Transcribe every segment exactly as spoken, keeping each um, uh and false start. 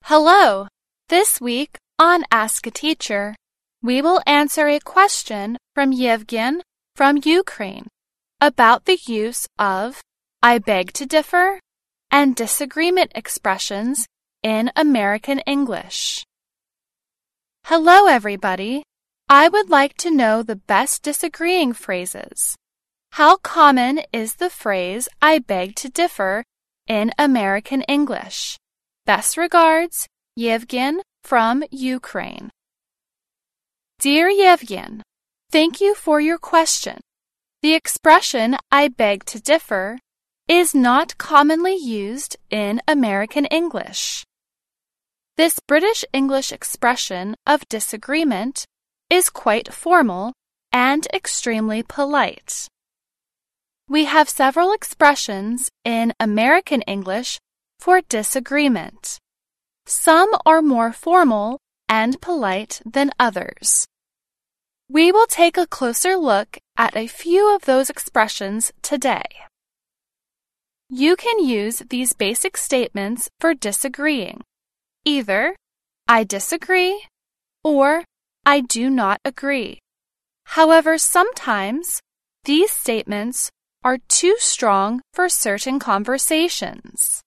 Hello! This week on Ask a Teacher, we will answer a question from Yevgen from Ukraine about the use of I beg to differ and disagreement expressions in American English. Hello, everybody! I would like to know the best disagreeing phrases. How common is the phrase I beg to differ in American English? Best regards, Yevgen from Ukraine. Dear Yevgen, thank you for your question. The expression I beg to differ is not commonly used in American English. This British English expression of disagreement is quite formal and extremely polite. We have several expressions in American English for disagreement. Some are more formal and polite than others. We will take a closer look at a few of those expressions today. You can use these basic statements for disagreeing. Either I disagree or I do not agree. However, sometimes these statements are too strong for certain conversations.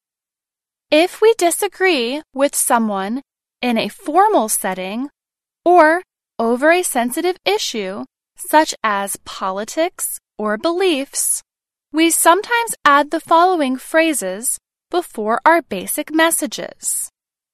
If we disagree with someone in a formal setting or over a sensitive issue, such as politics or beliefs, we sometimes add the following phrases before our basic messages.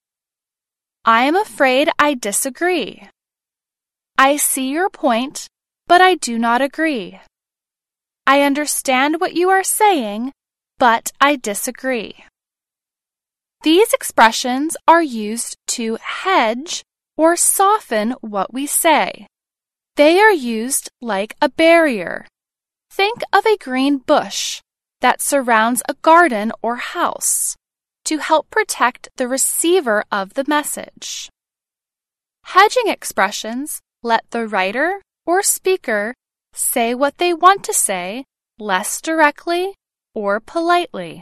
I am afraid I disagree. I see your point, but I do not agree. I understand what you are saying, but I disagree. These expressions are used to hedge or soften what we say. They are used like a barrier. Think of a green bush that surrounds a garden or house to help protect the receiver of the message. Hedging expressions let the writer or speaker say what they want to say less directly or politely.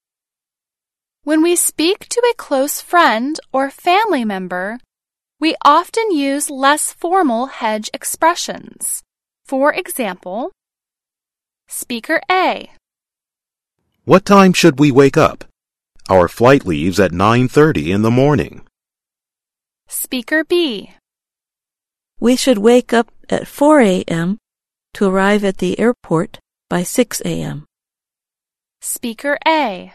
When we speak to a close friend or family member, we often use less formal hedge expressions. For example, Speaker A. What time should we wake up? Our flight leaves at nine thirty in the morning. Speaker B. We should wake up at four a.m. to arrive at the airport by six a.m. Speaker A.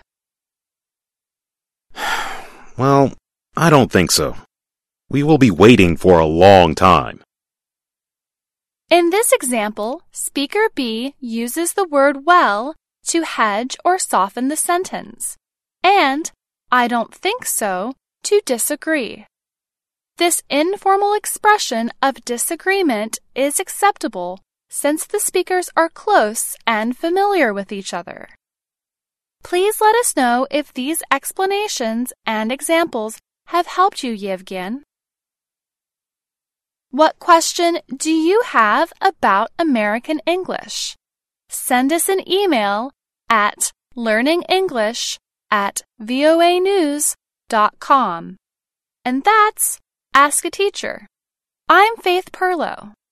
Well, I don't think so. We will be waiting for a long time. In this example, Speaker B uses the word well to hedge or soften the sentence, and I don't think so to disagree. This informal expression of disagreement is acceptable since the speakers are close and familiar with each other. Please let us know if these explanations and examples have helped you, Yevgen. What question do you have about American English? Send us an email at learningenglish at voa news dot com. And that's Ask a Teacher. I'm Faith Perlow.